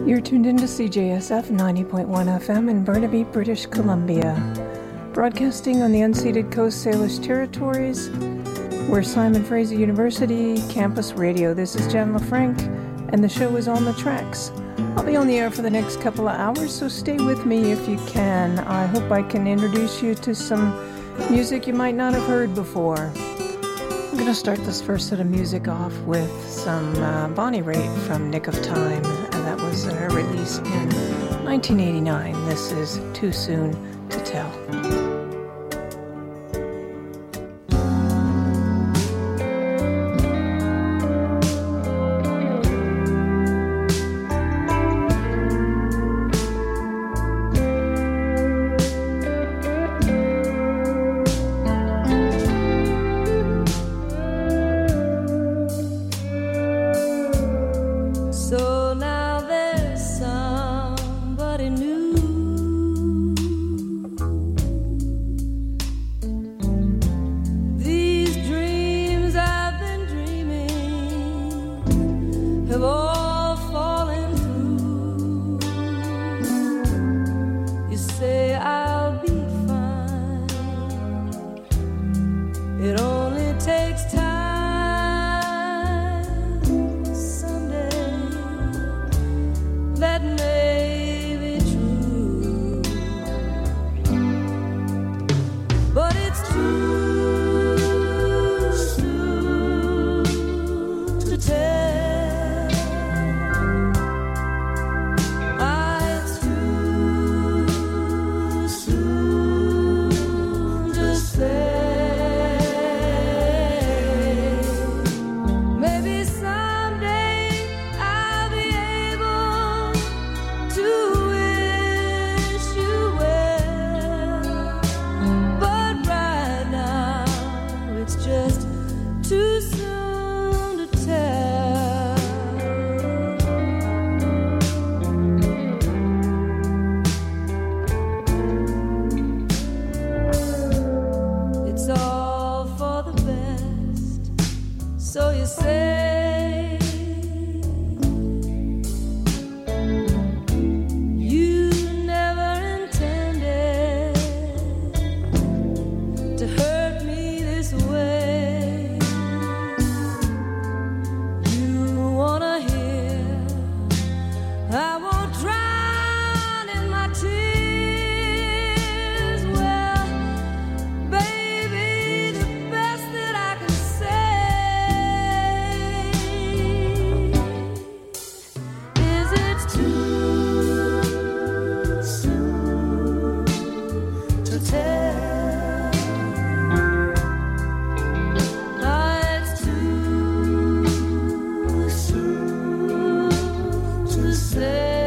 You're tuned into CJSF 90.1 FM in Burnaby, British Columbia, broadcasting on the unceded Coast Salish territories. We're Simon Fraser University Campus Radio. This is Jen LaFranc, and the show is On the Tracks. I'll be on the air for the next couple of hours, so stay with me if you can. I hope I can introduce you to some music you might not have heard before. I'm going to start this first set of music off with some Bonnie Raitt from Nick of Time. That was released in 1989. This is Too Soon to Tell. Say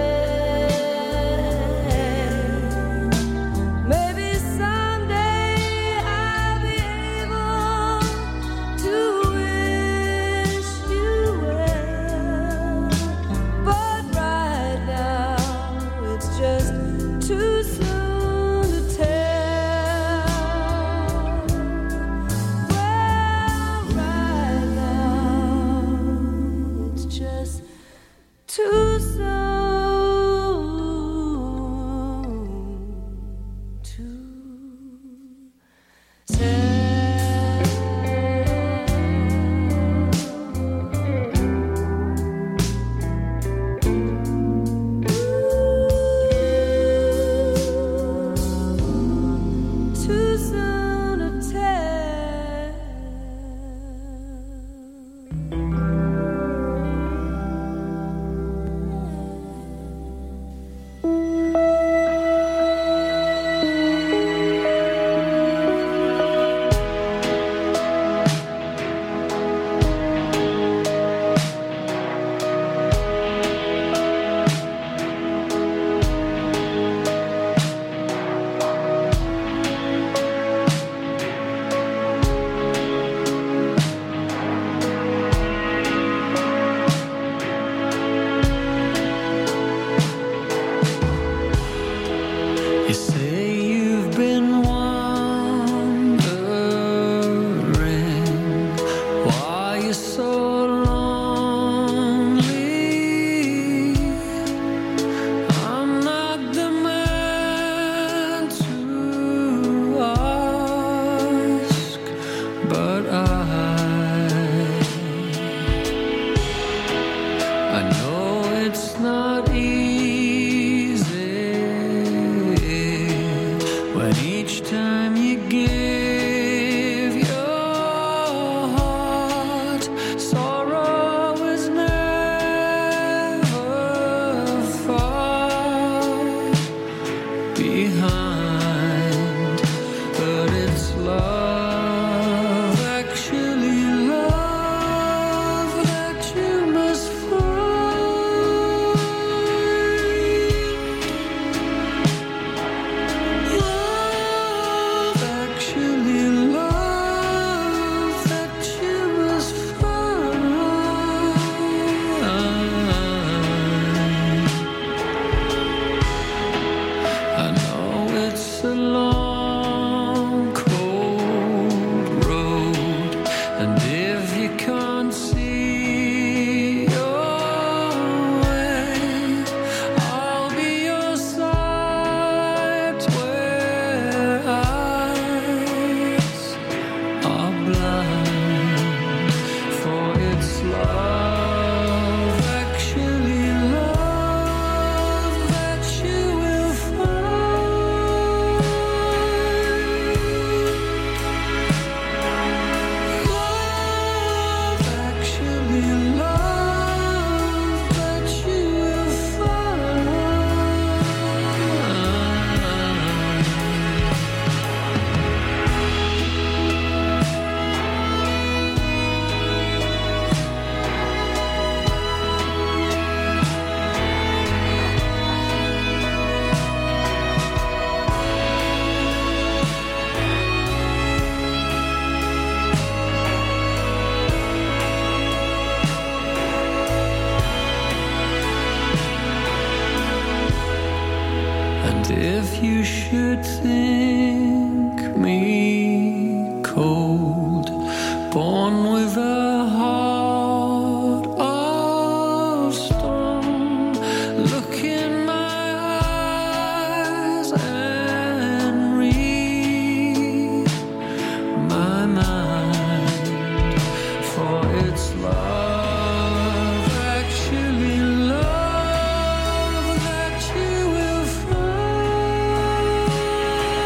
If you should think me cold, born with a heart of stone, look in my eyes and read my mind, for it's love, actually love that you will find.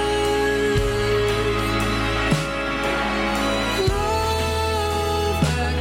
Love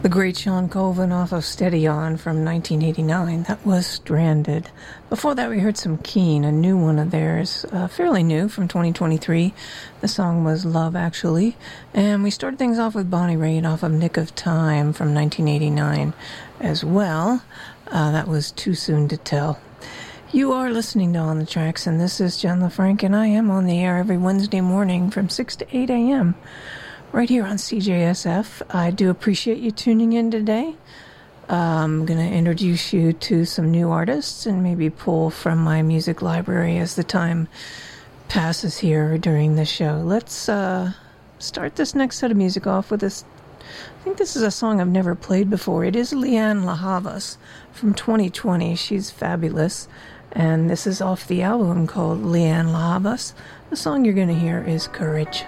The great Sean Colvin off of Steady On from 1989. That was Stranded. Before that, we heard some Keane, a new one of theirs, fairly new, from 2023. The song was Love, Actually. And we started things off with Bonnie Raitt off of Nick of Time from 1989 as well. That was Too Soon to Tell. You are listening to On the Tracks, and this is Jen LaFranc, and I am on the air every Wednesday morning from 6 to 8 a.m. right here on CJSF. I do appreciate you tuning in today. I'm going to introduce you to some new artists and maybe pull from my music library as the time passes here during the show. Let's start this next set of music off with this. I think this is a song I've never played before. It is Lianne La Havas from 2020. She's fabulous. And this is off the album called Lianne La Havas. The song you're going to hear is Courage.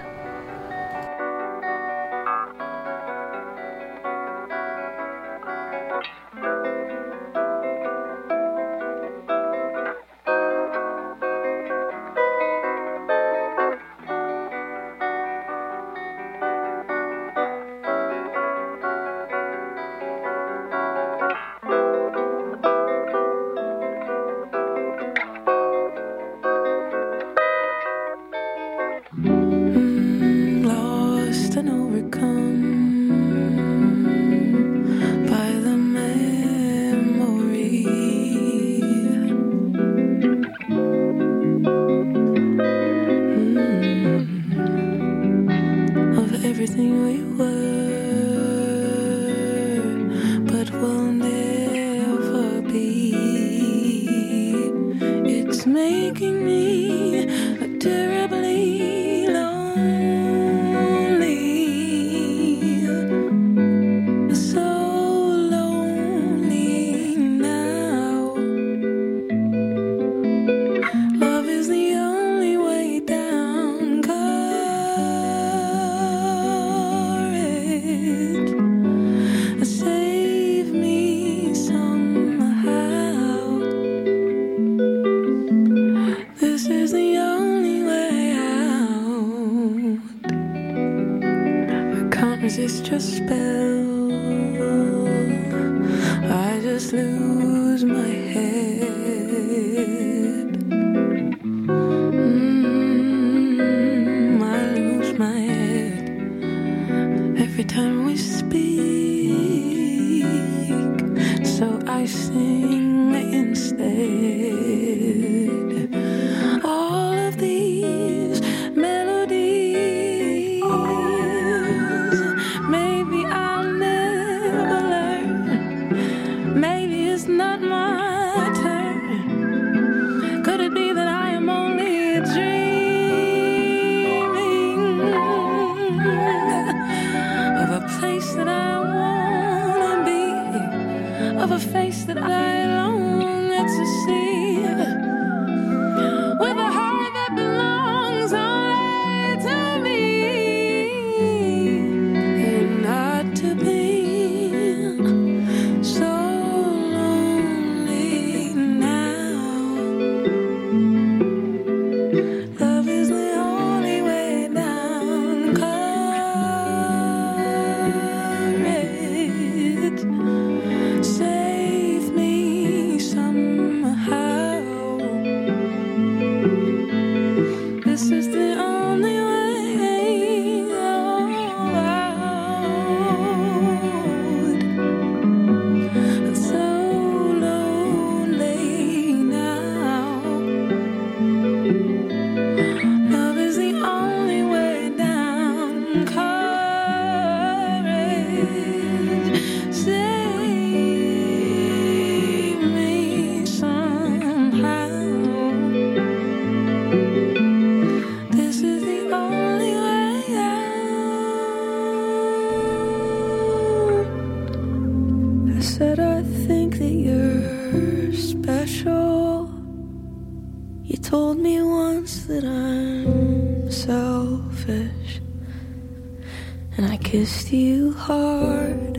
Kissed you hard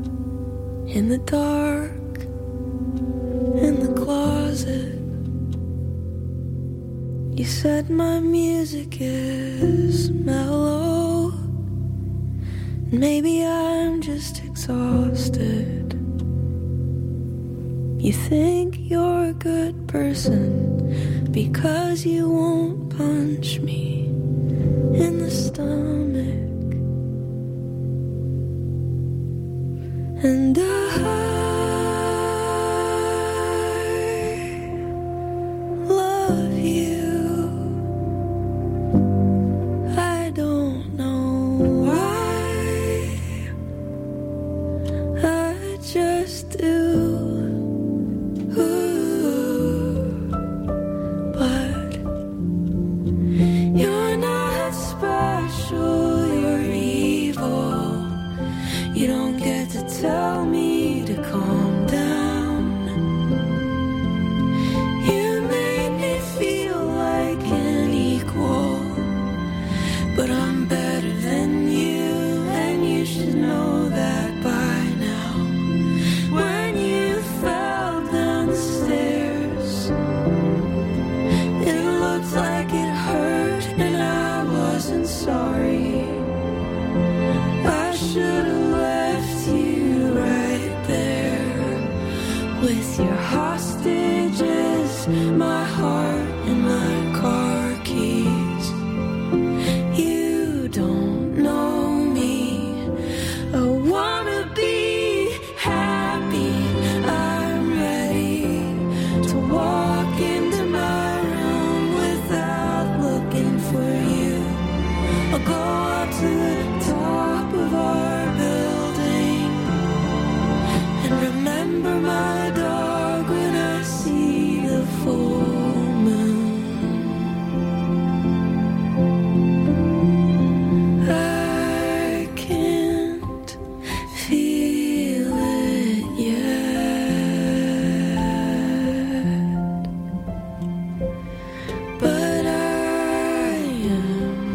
in the dark, in the closet. You said my music is mellow, Maybe I'm just exhausted. You think you're a good person because you won't punch me in the stomach. And I love you. I don't know why, I just do. But you're not special, you're evil. You don't get to tell me to calm down. You made me feel like an equal, but I'm better than you, and you should know that by now. When you fell down the stairs, it looked like it hurt, and I wasn't sorry. I should have left you right there with your hostages, my heart and my car keys. You don't know me. I wanna be happy. I'm ready to walk into my room without looking for you. I'll go up to the top of our building and remember my dog when I see the full moon. I can't feel it yet, but I am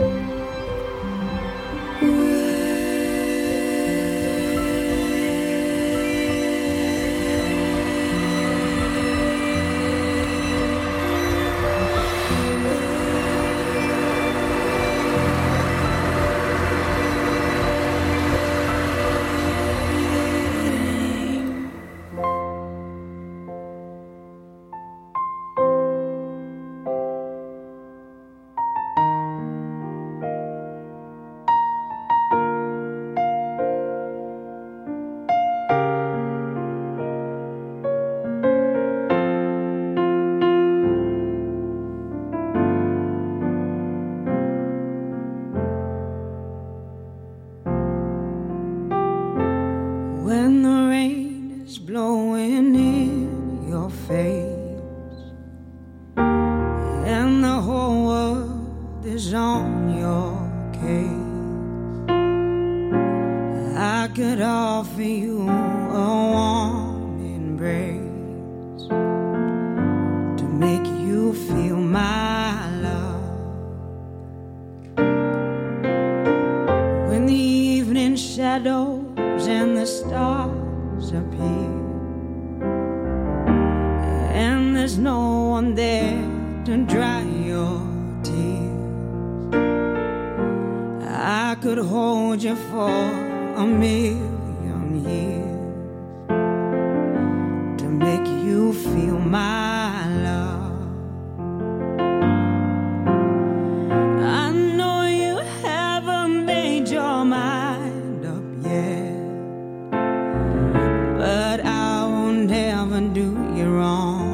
when the rain is blowing in your face and the whole world is on your case, I could offer you a warm embrace to make you feel my love. When the evening shadows and the stars appear and there's no one there to dry your tears, I could hold you for a million years to make you feel my love. I know you haven't made your mind up yet, but I will never do you wrong.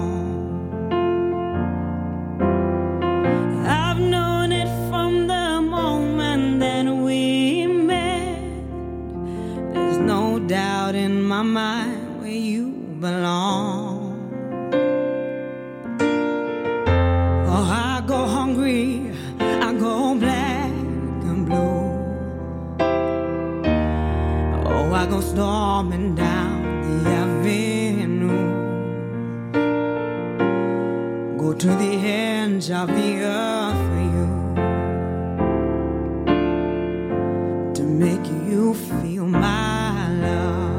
I've known it from the moment that we met. There's no doubt in my mind where you belong. Oh, I go hungry, I go black and blue. Oh, I go storming down the avenue, go to the ends of the earth for you, to make you feel my love.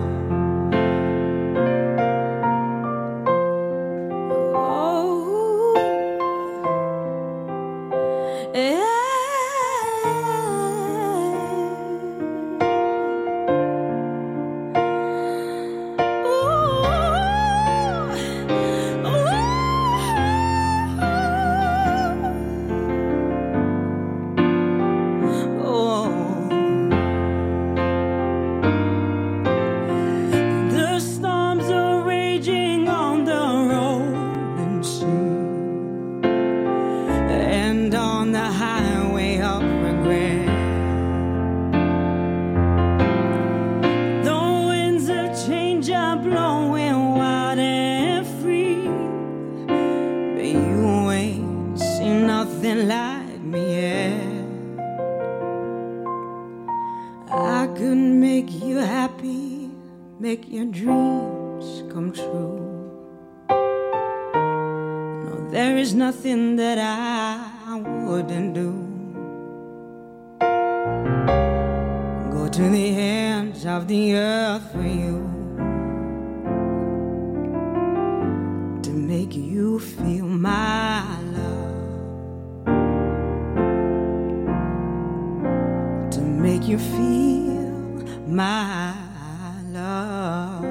Oh, yeah. could make you happy, make your dreams come true. No, there is nothing that I wouldn't do. Go to the ends of the earth for you, to make you feel my love, to make you feel my love.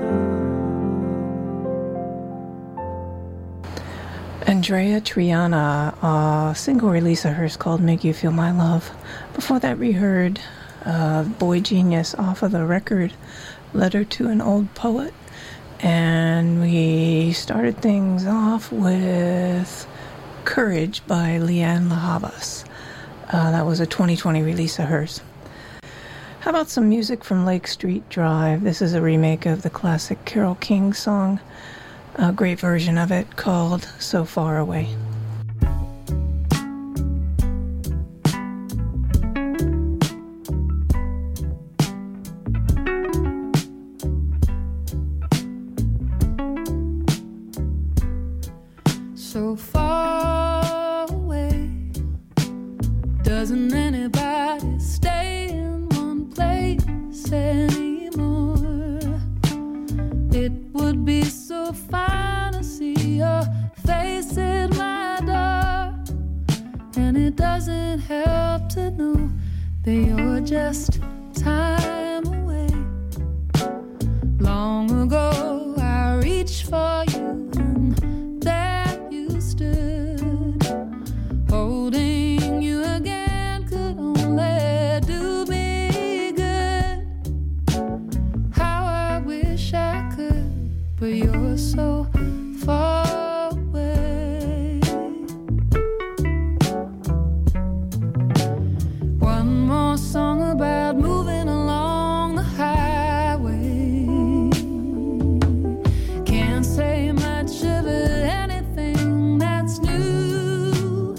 Andrea Triana, a single release of hers called Make You Feel My Love. Before that we heard Boy Genius off of the record Letter to an Old Poet. And we started things off with Courage by Lianne La Havas. That was a 2020 release of hers. How about some music from Lake Street Drive? This is a remake of the classic Carole King song, a great version of it called So Far Away. So far away, doesn't anybody stay in one place anymore? It would be so fine to see your face at my door, and it doesn't help to know that you're just time away. Long ago I reached for you, and there you stood. Holding you again could only do me good. How I wish I could, but you're so far away. One more song about moving along the highway. Can't say much of anything that's new.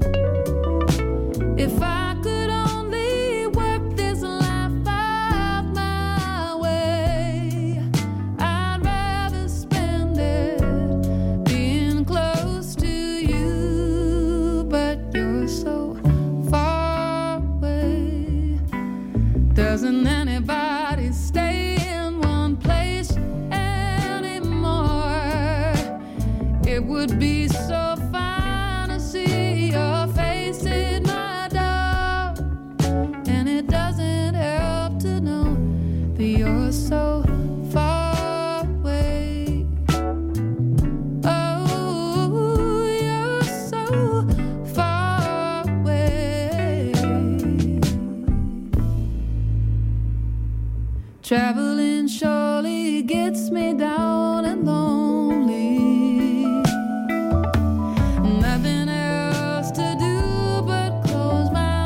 If I could only work this life out my way, I'd rather spend it being close to you. But you're so far away. Doesn't anybody stay in one place anymore? It would be so fine to see your face in my door, and it doesn't help to know that you're so far away. Oh, you're so far away. Traveling surely gets me down and lonely. Nothing else to do but close my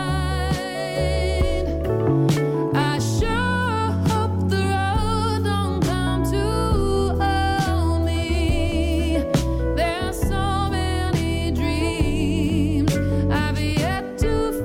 mind. I sure hope the road don't come to own me. There's so many dreams I've yet to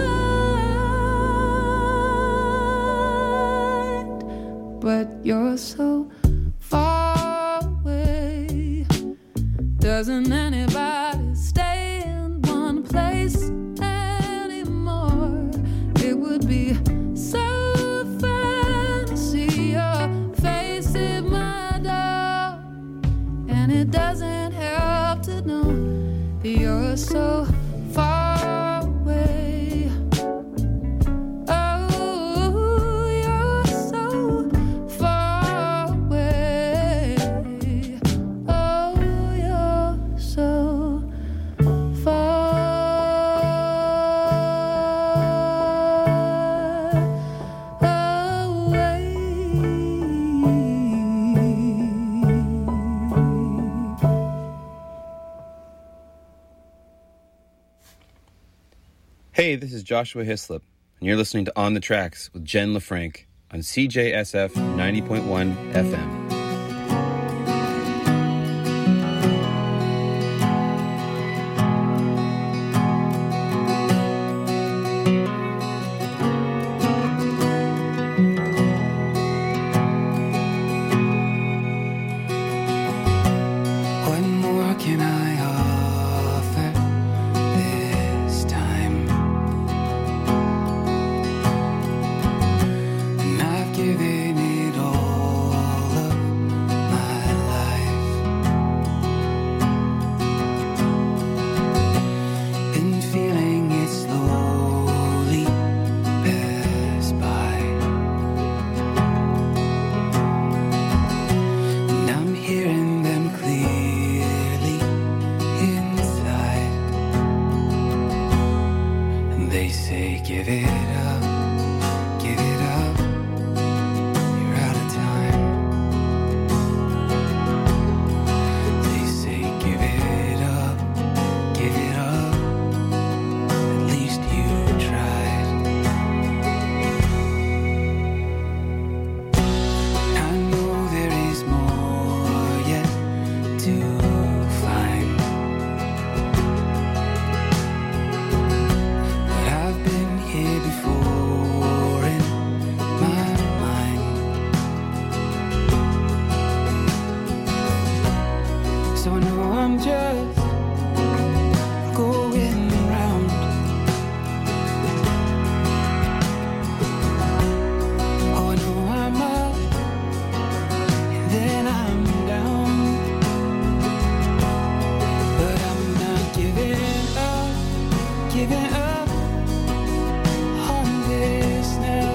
find, but you're so far away. Doesn't anybody stay in one place anymore? It would be so fun to see your face at my door, and it doesn't help to know that you're so far away. Oh, you're so far away. Oh, you're so far away. Hey, this is Joshua Hislop, and you're listening to On the Tracks with Jen LaFranc on CJSF 90.1 FM.